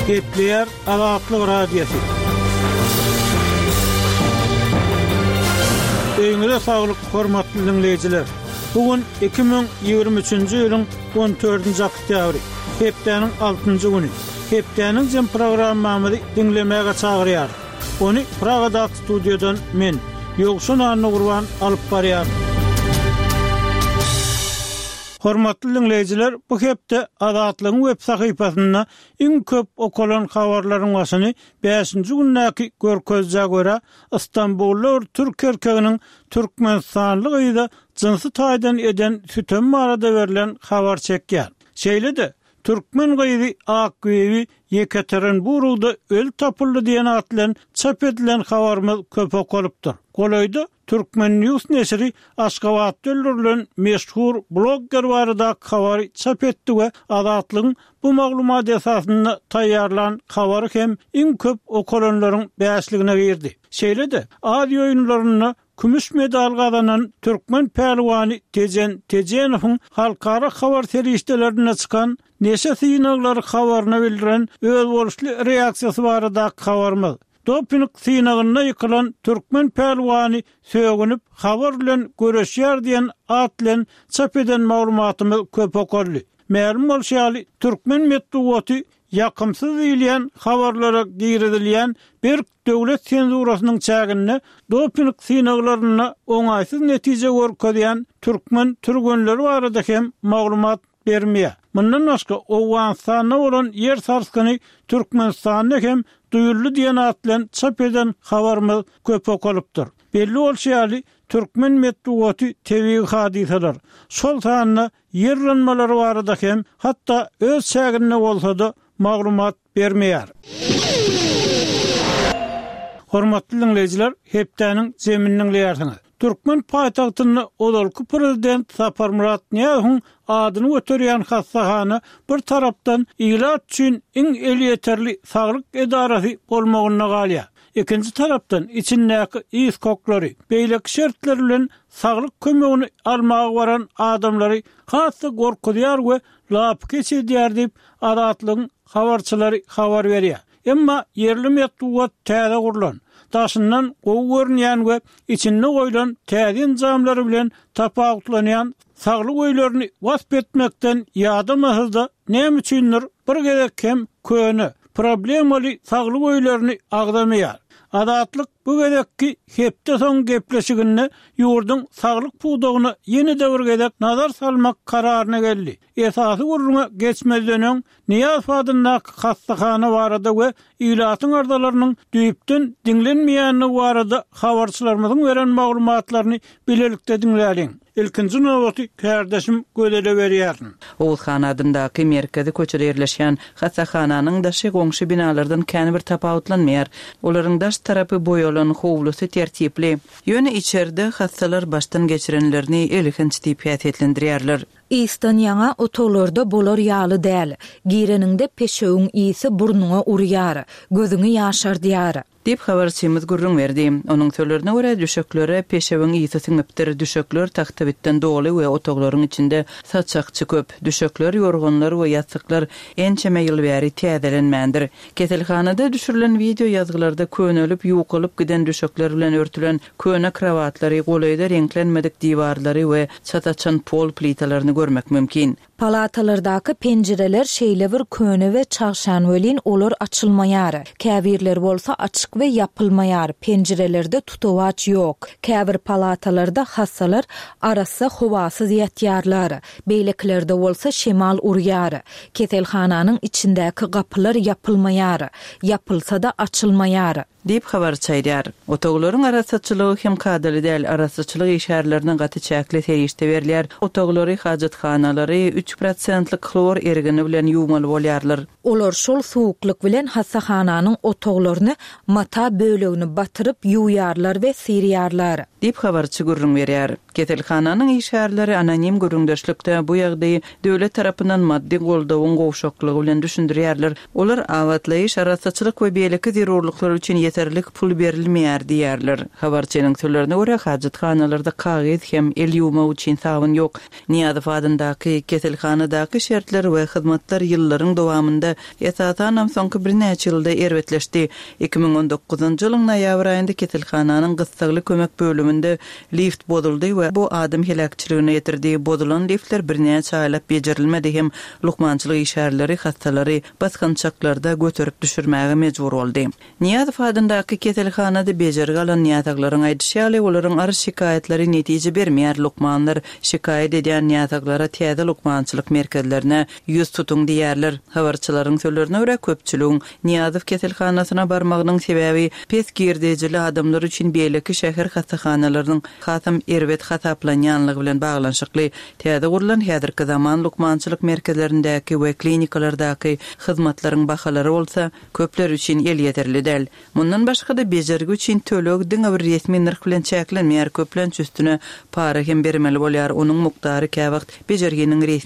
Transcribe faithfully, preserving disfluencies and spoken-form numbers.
Kepler Azatlyk Radiosu. Öňüňizde saglyk, hormatly dinleyijiler. Bugün iki bin ýygrimi üçinji ýylyň on dördünji oktýabry, hepdeniň altynjy güni. Hepdeniň jam programmamyzy dinlemäge çagyrýar. Onu Pragada studiodan men, Ýogşun Anny Gurban alyp barýar. Hormatly dinleyijiler, bu hepde Azatlygyň web sahypasynda iň köp okulan habarlaryň başyny beşinji günnäki görkezje görä Istanbullular Türk erkeginiň Türkmenistanlyk ýa-da jinsy taýdan eden sütön barada berilen habar çekýär. Şeýle-de Türkmen gyzy Akgöwi Yekaterinburgda öl tapyldy diýen atlan çap edilen habarymyz köp okulypdyr. Golaýda Türkmen News nesri Aşgabatda öldürilen meşhur blogger barada habary çap etdi we Azatlygyň bu maglumat esasynda taýýarlan habary hem iň köp okulanlaryň beşligine girdi. Şeýle-de adi oýunlaryna Kümüş medal gazanan Türkmen pehlivany Tejen Tejenowyň halkara habar serişdelerine çykan neşe synaglary habaryna bildiren öz boluşly reaksiýasy barada habarymyz. Doping synagyna ýykylan Türkmen pehlivany söýgünip habar bilen göreşýär diýen atlan çap eden maglumatymyz köp okurly. Ma'lum bolşaly Türkmen medeniýeti yakımsız diýilen habarlara giýrilýän bir döwlet senzurasynyň çägine doping synaklaryna oňaýsyz netije görkezýän türkmen türgenleri barada hem maglumat bermeýär. Mundan başga Owganstanda bolan ýer sarskyny Türkmenistanda hem duyurly diýen atlan çap eden habarymyz köp okulypdyr. Belli bolşaly Türkmen medeniýeti tebii hadiseler şol sanyna ýerlenmeleri barada hem hatda öz çägine bolsa-da maglumat bermeýär. Hormatly dinleyijiler, hepdeniň zeminiň leýärsiňiz. Türkmen paýtagtyny olalky prezident Sapar Murat Niýazowyň adyny göterýän hassahana bir tarapdan ilat üçin iň eli ýeterli saglyk edarasy bolmagyna galýar. Ikinji tarapdan içindäki iýs koklary, beýlek şertler bilen saglyk kömegini almagy baran adamlary hassa gorkudýar we lap geçirýär diýip Azatlygyň habarçylary habar berýär. Emma yerli medeniýet täze gurulan, daşyndan gowy görnýän we içinde goýulan täze jamlary bilen tapawutlanýan saglyk öýlerini wasp etmekden ýadamazda näme üçindir bir gezek hem köne problemaly saglyk öýlerini agdamaýar. Azatlyk bu gezekki hepde soň gepleşiginde ýurdun saglyk puwdagyna ýene-de bir gezek nazar salmak kararyna geldi. Esasy gurruna geçmezden Niýaz adyndaky hassahana barada we ilatyň ardalarynyň düýüpden dinlenmeýäni barada habarçylarymyzyň beren maglumatlaryny bilelikde dinläliň. İlkinji nowaty kardeşim gödele berýärsin. Oğuzhan adyndaky merkezi köçede ýerleşýän hassahanyň daşy goňşy binalardan käni bir tapawutlanmaýar. Olaryň daş tarapy boýalan howlusy tertipli. Ýöne içeride hassalar baştan geçirenlerini elihinç diýip ýetlendirýärler. İstan ýaňa otollarda bolar ýaly däl. Gireninde peşegiň ýyzy burnuňa urýar, gözüňi ýaşardyar. Dip habarçymyz gurrun berdi. Onuň sözlerine görä düşeklere peşegiň ýyzy siňipdir. Düşekler taxtabitden doly we otoglaryň içinde saçakçy köp. Düşekler, ýorganlar we ýatyklar ençeme ýyl bäri täzelenmändir. Keselhanada düşürilen video ýazgylarda könölüp ýuqalyp giden düşekler bilen örtülen köne krawatlary, golayda renklenmedik diwarlary we çataçan pol plitalaryny görmek mümkin. Palatalardaky penjireler şeýle bir köne we çagşan welin olar açylmaýar. Käbirler bolsa açyk we yapylmaýar. Penjirelerde tutowaç ýok. Käbir palatalarda hassalar arasy howasyz ýatýarlar. Beýleklerde bolsa şemal urýar. Keselhananyň içindäki gapylar yapylmaýar. Yapylsa-da açylmaýar. Dip habar çaýdar. Otoglaryň arasaçylygy hem kadaly däl, arasaçylyk işärleriniň gaty çäkli terişde berilýär. Otoglary hajatxanalary üç prosentlik klor ergini bilen ýuwmaly bolýarlar. Olar şol suwukluk bilen hassahanyň otoglaryny mata bölegini batyryp ýuwýarlar we sirýarlar. Dip habarçy gurrun berýär. Keselhananyň işärleri anonim gurrundaşlykda bu ýagdaýy döwlet tarapyndan maddi goldawyň gowşaklygy bilen düşündirýärler. Olar awatlaýyş, arasaçylyk we beýleki zerurluklar üçin yeterlik pul berilmeýär diýerler. Habarçynyň sözlerine görä hajatxanalarda kagyd hem el ýuwma üçin sabun ýok. Niýazow adyndaky keselhananyň ketelhanadaky şertler we hyzmatlar ýyllaryň dowamında esasanam soňky bir näçe ýylda erwetleşdi. iki ming on dokuzunçy ýylyň noýabr aýynda ketelhananyň gysgaly kömek bölüminde lift boduldy we bu adam helakçylygyna ýetirdi. Bodulan liftler bir näçe aýlap bejerilmedi hem lukmançylyk işärleri hastalary baskançaklarda götürüp düşürmäge mejbur boldy. Niýazow adyndaky ketelhanada bejergi alan niýataglaryň aýdyşýaly olaryň ar şikayetleri netije bermeýär. Lukmanlar şikayet edýän niýataglara täze lukmançylyk merkezlerine ýüz tutuň diýerler. Habarçylaryň sözlerine görä köpçüligiň Niýazow ketelhanasyna barmagynyň sebäbi pes girdejili adamlar üçin beýleki şäher hastahanalarynyň hatam erwet hataplanýanlygy bilen baglanşykly. Täze gurulan häzirki zaman lukmançylyk merkezlerindäki we klinikalardaky hyzmatlaryň bahalary bolsa, köpler üçin el ýeterli däl. Mundan başga da bejergi üçin tölek diňe bir resmi narh bilen çäklenmeýär. Köplenç üstüne para hem bermeli bolýar. Onuň mukdary käwagt bejerginiň resmi